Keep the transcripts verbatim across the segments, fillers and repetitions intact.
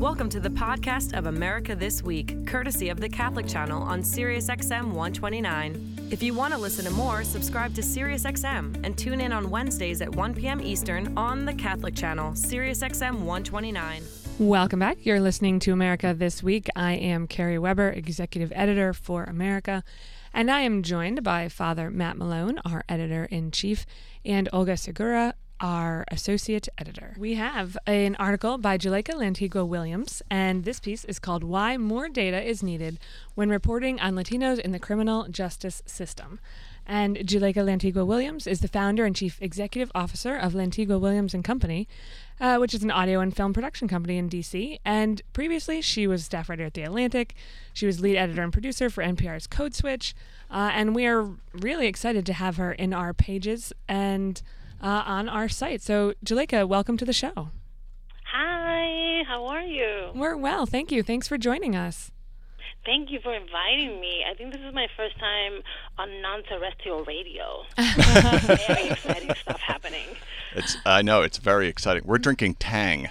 Welcome to the podcast of America This Week, courtesy of the Catholic Channel on Sirius X M one twenty-nine. If you want to listen to more, subscribe to Sirius X M and tune in on Wednesdays at one p.m. Eastern on the Catholic Channel, Sirius X M one twenty-nine. Welcome back. You're listening to America This Week. I am Carrie Weber, Executive Editor for America, and I am joined by Father Matt Malone, our Editor-in-Chief, and Olga Segura, our Associate Editor. We have an article by Juleyka Lantigua-Williams, and this piece is called Why More Data is Needed When Reporting on Latinos in the Criminal Justice System. And Juleyka Lantigua-Williams is the founder and chief executive officer of Lantigua-Williams and Company, uh, which is an audio and film production company in D C. And previously, she was staff writer at The Atlantic. She was lead editor and producer for N P R's Code Switch. Uh, and we are really excited to have her in our pages and uh, on our site. So, Juleyka, welcome to the show. Hi, how are you? We're well, thank you. Thanks for joining us. Thank you for inviting me. I think this is my first time on non-terrestrial radio. Very exciting stuff happening. It's I know, it's very exciting. We're drinking Tang.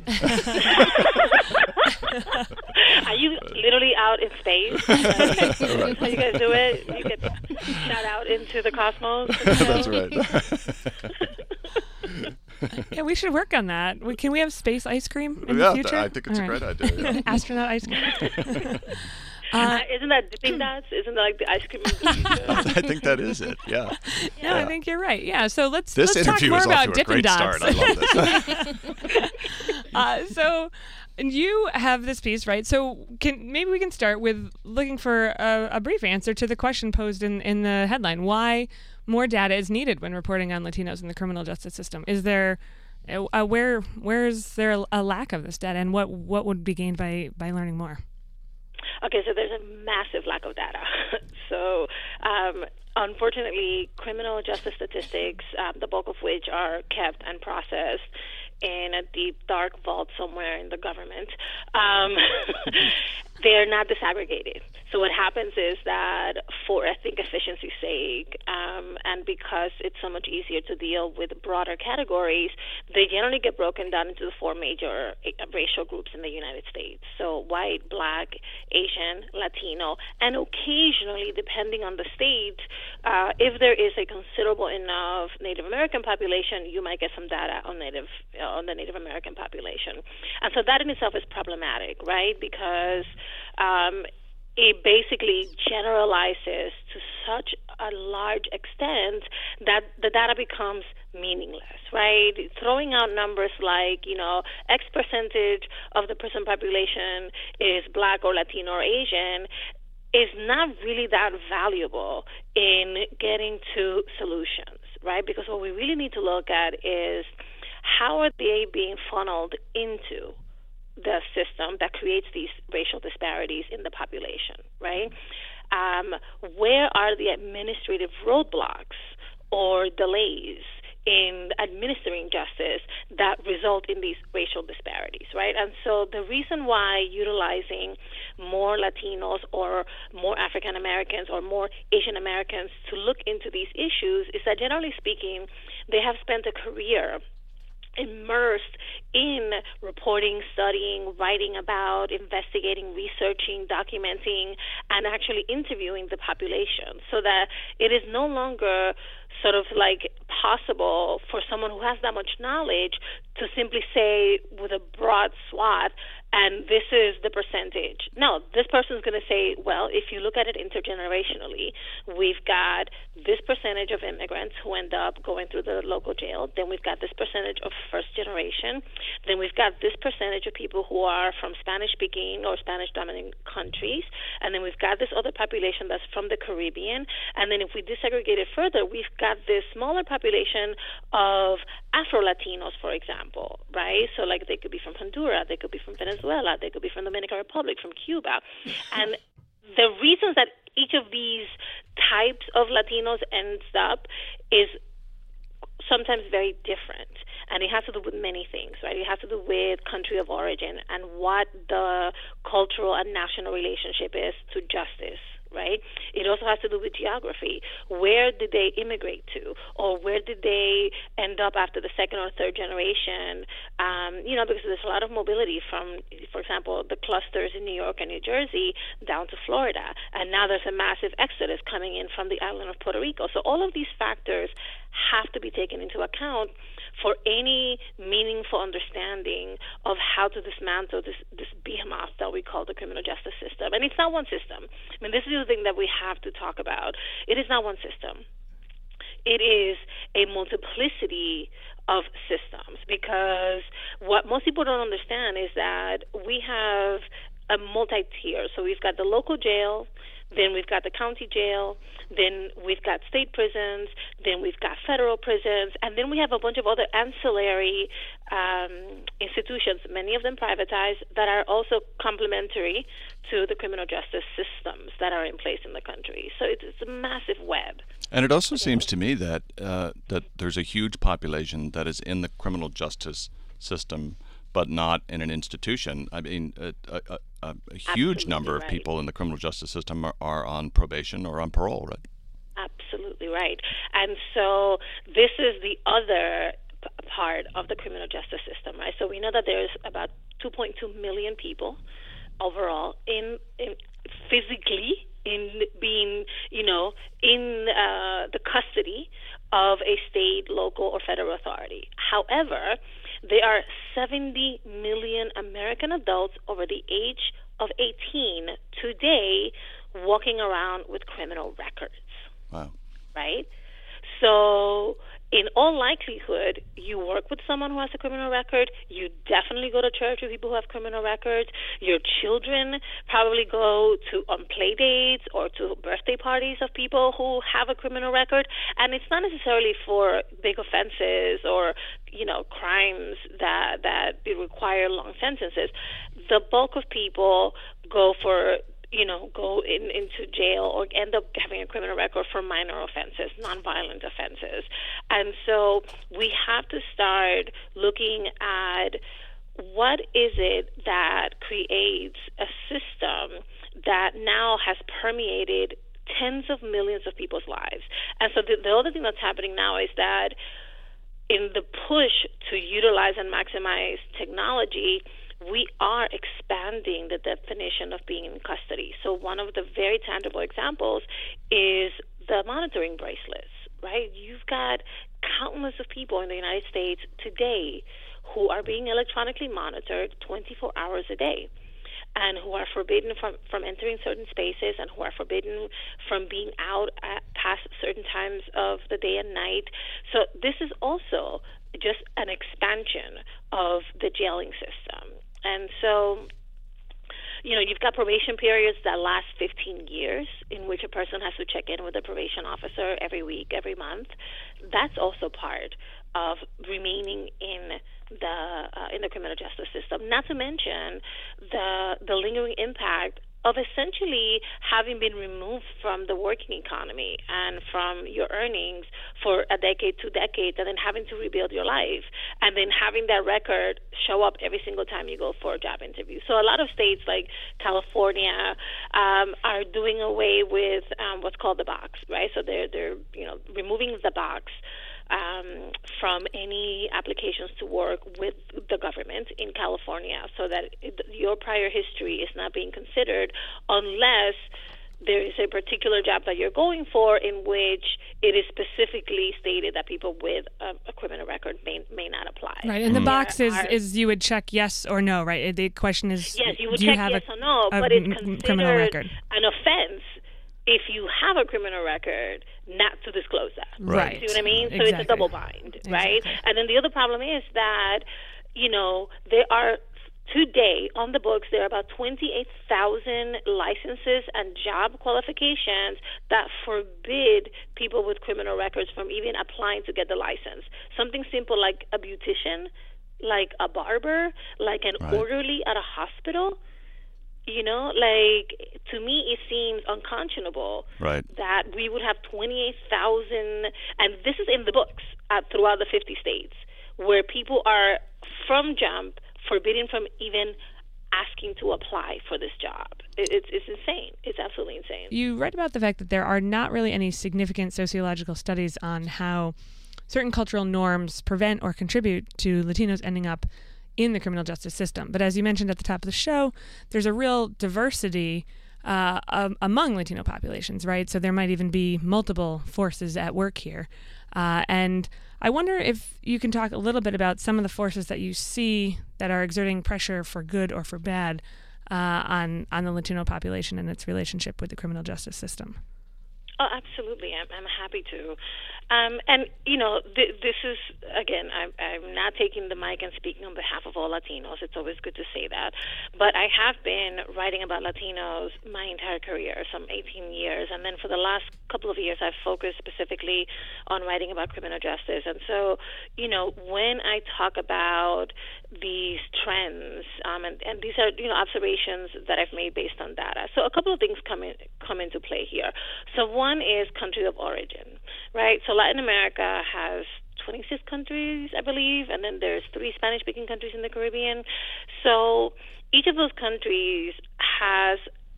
Are you literally out in space? Like, right. How you guys do it? You get shot out into the cosmos? That's right. Yeah, we should work on that. We, can we have space ice cream in yeah, the future? I think it's All a right. great idea. Yeah. Astronaut ice cream. Uh, isn't that Dippin' Dots? Isn't that like the ice cream of the future? I think that is it. Yeah. No, yeah. I think you're right. Yeah. So let's this let's talk interview more is about off to a Dippin' great Dots. start. I love this. uh, so you have this piece, right? So can maybe we can start with looking for a, a brief answer to the question posed in, in the headline: Why more data is needed when reporting on Latinos in the criminal justice system? Is there uh, where where is there a, a lack of this data, and what what would be gained by by learning more? Okay, so there's a massive lack of data. so, um, unfortunately, criminal justice statistics, um, the bulk of which are kept and processed in a deep, dark vault somewhere in the government, um, they're not disaggregated. So what happens is that for, I think, efficiency's sake, um, and because it's so much easier to deal with broader categories, they generally get broken down into the four major racial groups in the United States. So white, black, Asian, Latino, and occasionally, depending on the state, uh, if there is a considerable enough Native American population, you might get some data on Native uh, on the Native American population. And so that in itself is problematic, right? Because um, it basically generalizes to such a large extent that the data becomes meaningless, right? Throwing out numbers like, you know, X percentage of the prison population is black or Latino or Asian is not really that valuable in getting to solutions, right? Because what we really need to look at is how are they being funneled into the system that creates these racial disparities in the population, right? Um, where are the administrative roadblocks or delays in administering justice that result in these racial disparities, right? And so the reason why utilizing more Latinos or more African Americans or more Asian Americans to look into these issues is that, generally speaking, they have spent a career immersed in reporting, studying, writing about, investigating, researching, documenting, and actually interviewing the population, so that it is no longer sort of like possible for someone who has that much knowledge to simply say with a broad swath, and this is the percentage. No, this person's going to say, well, if you look at it intergenerationally, we've got this percentage of immigrants who end up going through the local jail. Then we've got this percentage of first generation. Then we've got this percentage of people who are from Spanish-speaking or Spanish-dominant countries. And then we've got this other population that's from the Caribbean. And then if we disaggregate it further, we've got this smaller population of Afro-Latinos, for example, right? So like they could be from Honduras, they could be from Venezuela, they could be from the Dominican Republic, from Cuba. And the reasons that each of these types of Latinos ends up is sometimes very different. And it has to do with many things, right? It has to do with country of origin and what the cultural and national relationship is to justice, right? It also has to do with geography. Where did they immigrate to? Or where did they end up after the second or third generation? Um, you know, because there's a lot of mobility from, for example, the clusters in New York and New Jersey down to Florida. And now there's a massive exodus coming in from the island of Puerto Rico. So all of these factors have to be taken into account for any meaningful understanding of how to dismantle this, this behemoth that we call the criminal justice system. And it's not one system. I mean, this is the thing that we have to talk about. It is not one system. It is a multiplicity of systems, because what most people don't understand is that we have a multi-tier. So we've got the local jail, then we've got the county jail, then we've got state prisons, then we've got federal prisons, and then we have a bunch of other ancillary um, institutions, many of them privatized, that are also complementary to the criminal justice systems that are in place in the country. So it's, it's a massive web. And it also seems to me that uh, that there's a huge population that is in the criminal justice system, but not in an institution. I mean, a, a, a, a huge Absolutely number of right. people in the criminal justice system are, are on probation or on parole, right? Absolutely right. And so this is the other p- part of the criminal justice system, right? So we know that there's about two point two million people overall in, in physically in being, you know, in uh, the custody of a state, local, or federal authority. However, there are seventy million American adults over the age of eighteen today walking around with criminal records. Wow. Right? So in all likelihood, you work with someone who has a criminal record. You definitely go to church with people who have criminal records. Your children probably go to on play dates or to birthday parties of people who have a criminal record. And it's not necessarily for big offenses or, you know, crimes that that require long sentences. The bulk of people go for you know, go in, into jail or end up having a criminal record for minor offenses, nonviolent offenses. And so we have to start looking at what is it that creates a system that now has permeated tens of millions of people's lives. And so the, the other thing that's happening now is that in the push to utilize and maximize technology, we are expanding the definition of being in custody. So one of the very tangible examples is the monitoring bracelets, right? You've got countless of people in the United States today who are being electronically monitored twenty-four hours a day, and who are forbidden from, from entering certain spaces, and who are forbidden from being out at past certain times of the day and night. So this is also just an expansion of the jailing system. And so, you know, you've got probation periods that last fifteen years, in which a person has to check in with a probation officer every week, every month. That's also part of remaining in the uh, in the criminal justice system. Not to mention the the lingering impact of essentially having been removed from the working economy and from your earnings for a decade, two decades, and then having to rebuild your life, and then having that record show up every single time you go for a job interview. So a lot of states like California um, are doing away with um, what's called the box, right? So they're they're you know removing the box Um, from any applications to work with the government in California, so that it, your prior history is not being considered unless there is a particular job that you're going for in which it is specifically stated that people with a, a criminal record may may not apply. Right, and the Mm. box is, Are- is you would check yes or no, right? The question is, Yes, you would do you check have yes a, or no, a but it's m- considered criminal record? an offense if you have a criminal record not to disclose that. Right. See what I mean? So Exactly. it's a double bind, right? Exactly. And then the other problem is that, you know, there are today on the books, there are about twenty-eight thousand licenses and job qualifications that forbid people with criminal records from even applying to get the license. Something simple like a beautician, like a barber, like an Right. orderly at a hospital. You know, like, to me, it seems unconscionable Right. that we would have twenty-eight thousand, and this is in the books uh, throughout the fifty states, where people are from jump forbidden from even asking to apply for this job. It, it's, it's insane. It's absolutely insane. You write about the fact that there are not really any significant sociological studies on how certain cultural norms prevent or contribute to Latinos ending up in the criminal justice system. But as you mentioned at the top of the show, there's a real diversity uh, um, among Latino populations, right? So there might even be multiple forces at work here. Uh, and I wonder if you can talk a little bit about some of the forces that you see that are exerting pressure for good or for bad uh, on, on the Latino population and its relationship with the criminal justice system. Oh, absolutely. I'm, I'm happy to. Um, and, you know, th- this is, again, I'm, I'm not taking the mic and speaking on behalf of all Latinos. It's always good to say that. But I have been writing about Latinos my entire career, some eighteen years. And then for the last couple of years, I've focused specifically on writing about criminal justice. And so, you know, when I talk about these trends, um, and, and these are, you know, observations that I've made based on data. So a couple of things come in, come into play here. So one is country of origin, right? So Latin America has twenty-six countries, I believe, and then there's three Spanish-speaking countries in the Caribbean. So each of those countries has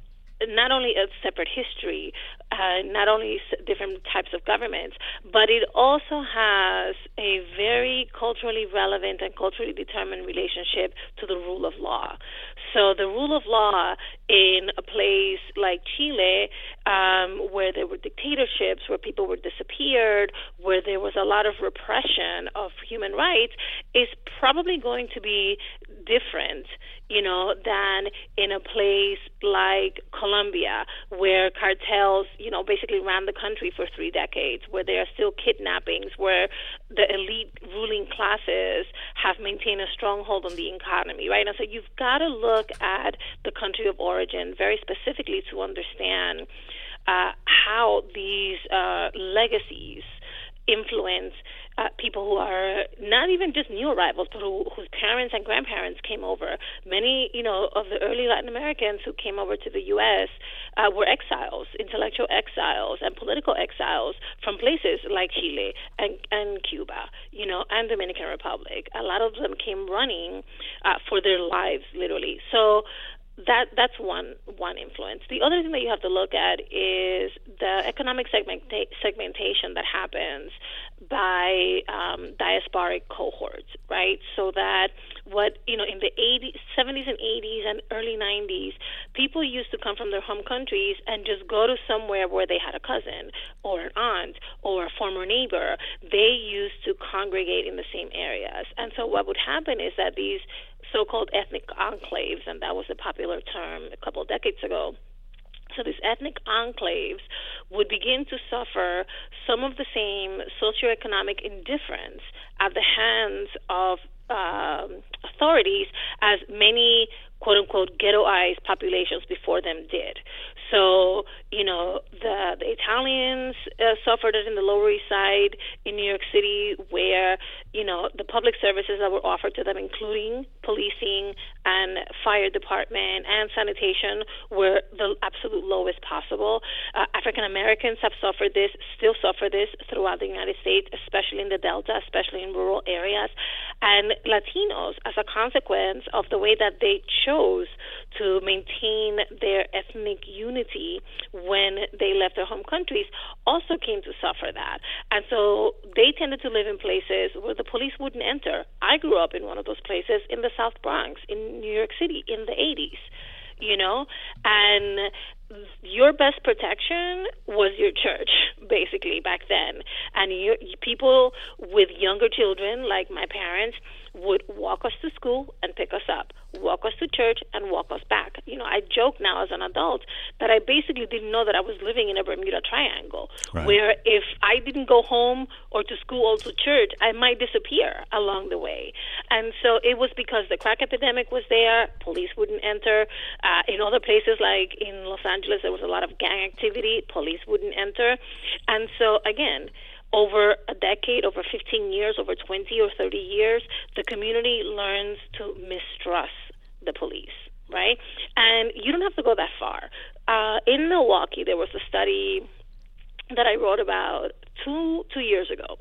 not only a separate history, uh, not only different types of governments, but it also has a very culturally relevant and culturally determined relationship to the rule of law. So the rule of law in a place like Chile, um, where there were dictatorships, where people were disappeared, where there was a lot of repression of human rights, is probably going to be different, you know, than in a place like Colombia, where cartels, you know, basically ran the country for three decades, where there are still kidnappings, where the elite ruling classes have maintained a stronghold on the economy, right? And so you've got to look at the country of origin very specifically to understand uh, how these uh, legacies influence uh, people who are not even just new arrivals, but who, whose parents and grandparents came over. Many, you know, of the early Latin Americans who came over to the U S uh, were exiles, intellectual exiles and political exiles from places like Chile and, and Cuba, you know, and Dominican Republic. A lot of them came running uh, for their lives, literally. So That that's one one influence. The other thing that you have to look at is the economic segmenta- segmentation that happens by um, diasporic cohorts, right? So that what, you know, in the eighties, seventies and eighties and early nineties, people used to come from their home countries and just go to somewhere where they had a cousin or an aunt or a former neighbor. They used to congregate in the same areas. And so what would happen is that these so-called ethnic enclaves, and that was a popular term a couple of decades ago. So these ethnic enclaves would begin to suffer some of the same socioeconomic indifference at the hands of um, authorities as many quote-unquote ghettoized populations before them did. So, you know, the, the Italians uh, suffered it in the Lower East Side in New York City, where, you know, the public services that were offered to them, including policing and fire department and sanitation, were the absolute lowest possible. Uh, African Americans have suffered this, still suffer this throughout the United States, especially in the Delta, especially in rural areas. And Latinos, as a consequence of the way that they chose to maintain their ethnic unity when they left their home countries, also came to suffer that. And so they tended to live in places where the police wouldn't enter. I grew up in one of those places in the South Bronx, in New York City, in the eighties, you know, and your best protection was your church, basically, back then. And you, people with younger children, like my parents, would walk us to school and pick us up, walk us to church and walk us back. You know, I joke now as an adult that I basically didn't know that I was living in a Bermuda Triangle, right, where if I didn't go home or to school or to church, I might disappear along the way. And so it was because the crack epidemic was there, police wouldn't enter. Uh, in other places, like in Los Angeles, there was a lot of gang activity, police wouldn't enter. And so, again, over a decade, over fifteen years, over twenty or thirty years, the community learns to mistrust the police, right? And you don't have to go that far. Uh, in Milwaukee, there was a study that I wrote about two two years ago.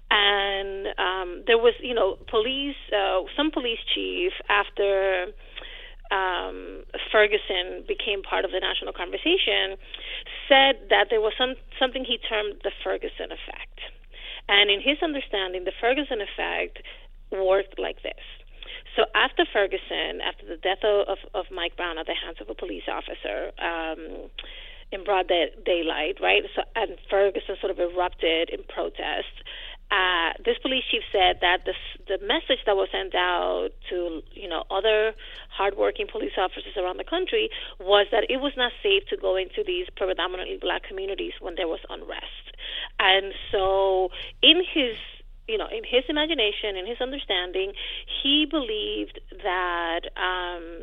And um, there was, you know, police, uh, some police chief, after Um, Ferguson became part of the national conversation, said that there was some something he termed the Ferguson effect. And in his understanding, the Ferguson effect worked like this. So after Ferguson, after the death of, of Mike Brown at the hands of a police officer um, in broad day, daylight, right? So and Ferguson sort of erupted in protest. Uh, this police chief said that the the message that was sent out to you know other hardworking police officers around the country was that it was not safe to go into these predominantly black communities when there was unrest. And so, in his you know in his imagination, in his understanding, he believed that um,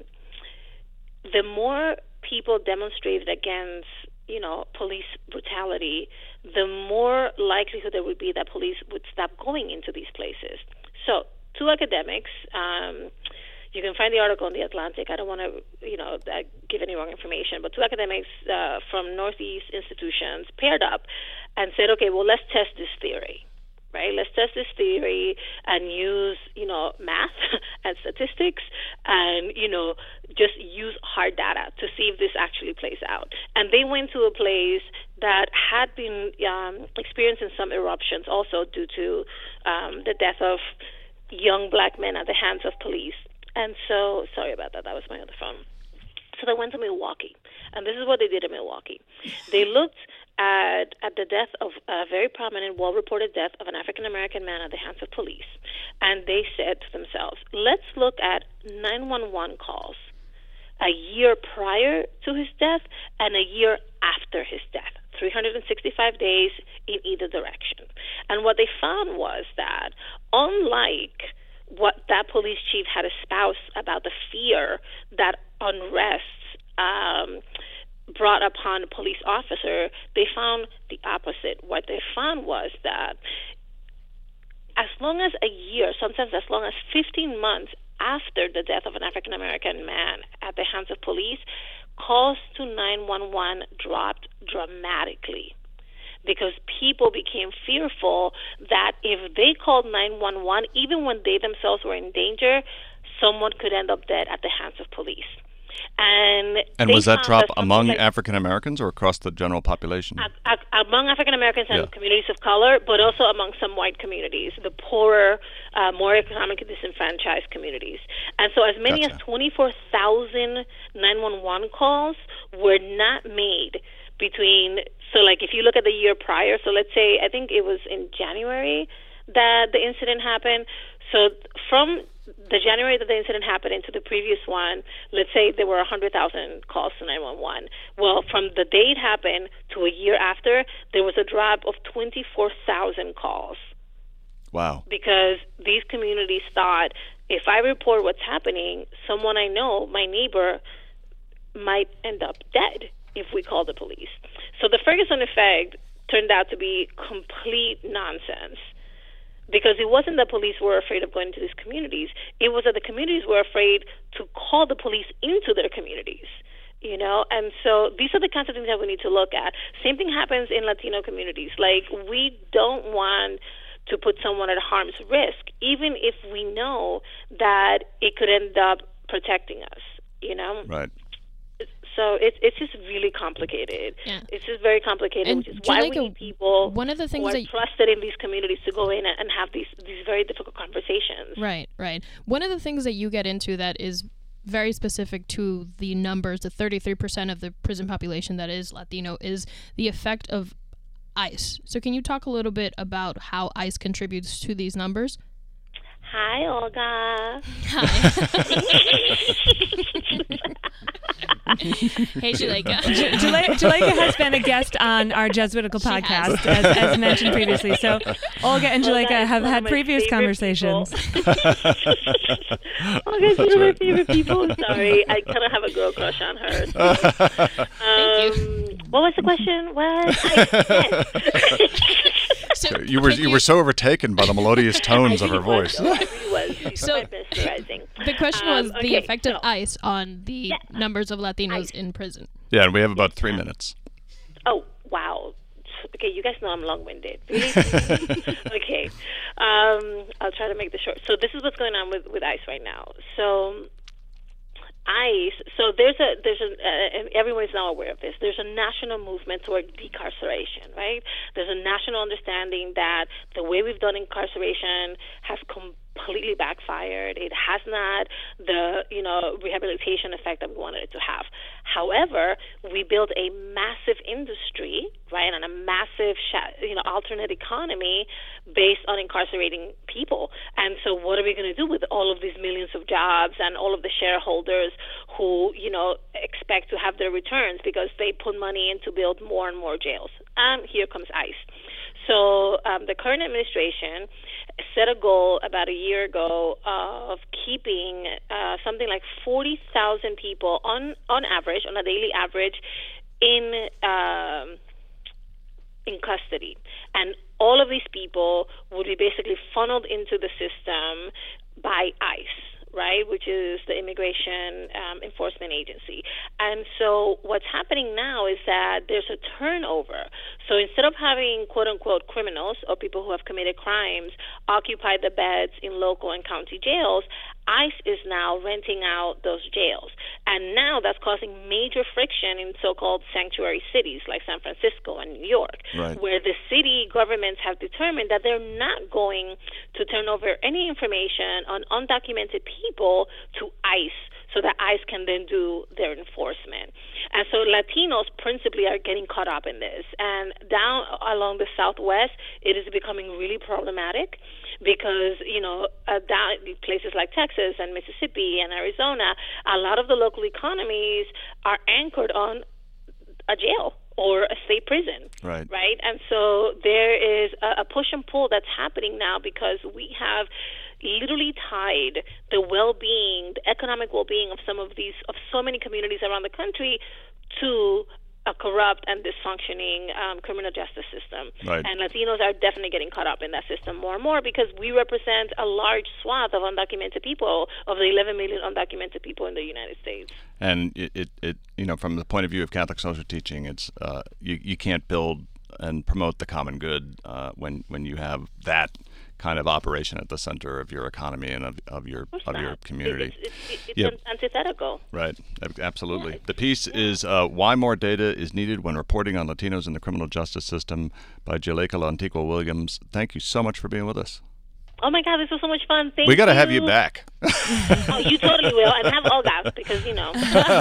the more people demonstrated against you know, police brutality, the more likelihood there would be that police would stop going into these places. So, two academics, um, you can find the article in The Atlantic. I don't want to, you know, uh, give any wrong information, but two academics uh, from Northeast institutions paired up and said, okay, well, let's test this theory. Right? Let's test this theory and use, you know, math and statistics and, you know, just use hard data to see if this actually plays out. And they went to a place that had been um, experiencing some eruptions also due to um, the death of young black men at the hands of police. And so, sorry about that, that was my other phone. So they went to Milwaukee. And this is what they did in Milwaukee. They looked at at the death of a very prominent, well-reported death of an African-American man at the hands of police. And they said to themselves, let's look at nine one one calls a year prior to his death and a year after his death, three hundred sixty-five days in either direction. And what they found was that, unlike what that police chief had espoused about the fear that unrest um, brought upon a police officer, they found the opposite. What they found was that as long as a year, sometimes as long as fifteen months after the death of an African-American man at the hands of police, calls to nine one one dropped dramatically because people became fearful that if they called nine one one, even when they themselves were in danger, someone could end up dead at the hands of police. And, and was that drop among like, African Americans or across the general population? A, a, among African Americans and yeah. communities of color, but also among some white communities, the poorer, uh, more economically disenfranchised communities. And so as many gotcha. as twenty-four thousand nine one one calls were not made between, so like if you look at the year prior, so let's say, I think it was in January that the incident happened. So from the January that the incident happened into the previous one, let's say there were one hundred thousand calls to nine one one. Well, from the day it happened to a year after, there was a drop of twenty-four thousand calls. Wow. Because these communities thought, if I report what's happening, someone I know, my neighbor, might end up dead if we call the police. So the Ferguson effect turned out to be complete nonsense. Because it wasn't that police were afraid of going into these communities. It was that the communities were afraid to call the police into their communities, you know? And so these are the kinds of things that we need to look at. Same thing happens in Latino communities. Like, we don't want to put someone at harm's risk, even if we know that it could end up protecting us, you know? Right. So it's it's just really complicated. Yeah. It's just very complicated, and which is why we need people one of the things who are that trusted in these communities to go in and have these these very difficult conversations. Right, right. One of the things that you get into that is very specific to the numbers, the thirty-three percent of the prison population that is Latino, is the effect of ICE. So can you talk a little bit about how ICE contributes to these numbers? Hi, Olga. Hi. Hey, Juleka. Juleka has been a guest on our Jesuitical She podcast, as, as mentioned previously. So Olga and Juleka Olga have had previous conversations. Olga's one of my favorite people. Sorry, I kind of have a girl crush on her. So. Thank you. Um, what was the question? What? So, you were you, you were so overtaken by the melodious tones of her was, voice. though. I really was. She's So, quite mesmerizing. the question Um, was the okay, effect so, of ICE on the Yeah. numbers of Latinos ICE. in prison. Yeah, and we have about three minutes. Oh, wow. Okay, you guys know I'm long-winded. Really? Okay. Um, I'll try to make this short. So this is what's going on with, with ICE right now. So ICE, so there's a there's a uh, and everyone is now aware of this. There's a national movement toward decarceration, right? There's a national understanding that the way we've done incarceration has completely backfired. It has not the you know rehabilitation effect that we wanted it to have. However, we built a massive industry, right, and a massive you know alternate economy based on incarcerating people. And so, what are we going to do with all of these millions of jobs and all of the shareholders who you know expect to have their returns because they put money in to build more and more jails? And here comes ICE. So um, the current administration set a goal about a year ago of keeping uh, something like forty thousand people on, on average, on a daily average, in um, in custody. And all of these people would be basically funneled into the system by ICE, right, which is the Immigration um, Enforcement Agency. And so what's happening now is that there's a turnover. So instead of having quote-unquote criminals or people who have committed crimes occupy the beds in local and county jails, ICE is now renting out those jails. And now that's causing major friction in so-called sanctuary cities like San Francisco and New York, right, where the city governments have determined that they're not going to turn over any information on undocumented people to ICE so that ICE can then do their enforcement. And so Latinos principally are getting caught up in this. And down along the Southwest, it is becoming really problematic because, you know, uh, down places like Texas and Mississippi and Arizona, a lot of the local economies are anchored on a jail or a state prison, right? Right? And so there is a, a push and pull that's happening now because we have literally tied the well-being, the economic well-being of some of these, of so many communities around the country to a corrupt and dysfunctioning um, criminal justice system. Right. And Latinos are definitely getting caught up in that system more and more because we represent a large swath of undocumented people, of the eleven million undocumented people in the United States. And it, it, it you know, from the point of view of Catholic social teaching, it's uh, you, you can't build and promote the common good uh, when when you have that kind of operation at the center of your economy and of, of your of, of your community. It's, it's, it's yep. antithetical. Right, absolutely. Yeah. The piece Yeah. is uh, Why More Data is Needed When Reporting on Latinos in the Criminal Justice System by Juleyka Lantigua Williams. Thank you so much for being with us. Oh my God, this was so much fun. Thank we got to you. have you back. Oh, you totally will. And have Olga because, you know,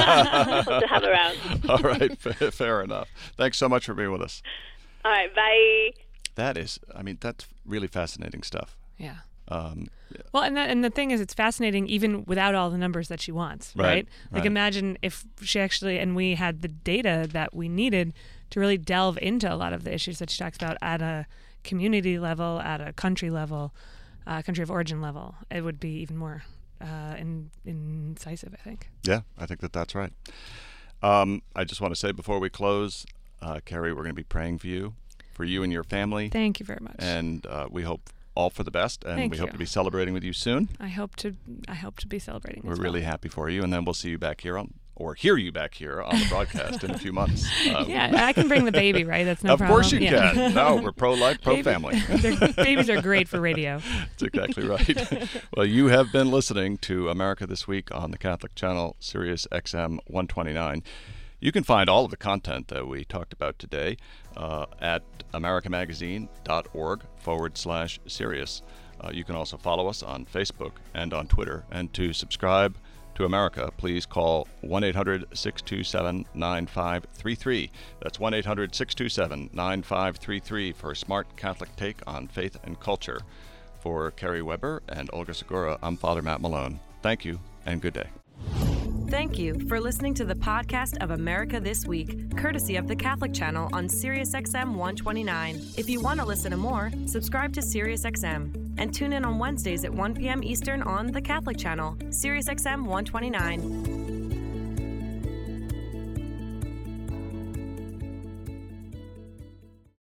to have around. All right, fair, fair enough. Thanks so much for being with us. All right, bye. That is, I mean, that's really fascinating stuff. Yeah. Um, yeah. Well, and that, and the thing is, it's fascinating even without all the numbers that she wants, right? Right, Like, right. imagine if she actually, and we had the data that we needed to really delve into a lot of the issues that she talks about at a community level, at a country level, uh, country of origin level. It would be even more uh, in, incisive, I think. Yeah, I think that that's right. Um, I just want to say before we close, uh, Carrie, we're going to be praying for you, for you and your family. Thank you very much. And uh, we hope all for the best, and Thank we you. hope to be celebrating with you soon. I hope to. I hope to be celebrating. We're as really well. happy for you, and then we'll see you back here on, or hear you back here on the broadcast in a few months. Um, Yeah, I can bring the baby, right? That's no of problem. course you Yeah. can. No, we're pro-life, pro-family. They're- Babies are great for radio. That's exactly right. Well, you have been listening to America This Week on the Catholic Channel, Sirius X M one twenty-nine. You can find all of the content that we talked about today uh, at americamagazine.org forward slash Sirius. Uh, you can also follow us on Facebook and on Twitter. And to subscribe to America, please call one eight hundred six two seven nine five three three. That's one eight hundred six two seven nine five three three for a smart Catholic take on faith and culture. For Carrie Weber and Olga Segura, I'm Father Matt Malone. Thank you and good day. Thank you for listening to the podcast of America This Week, courtesy of the Catholic Channel on Sirius X M one twenty-nine. If you want to listen to more, subscribe to Sirius X M and tune in on Wednesdays at one p.m. Eastern on the Catholic Channel, Sirius X M one twenty-nine.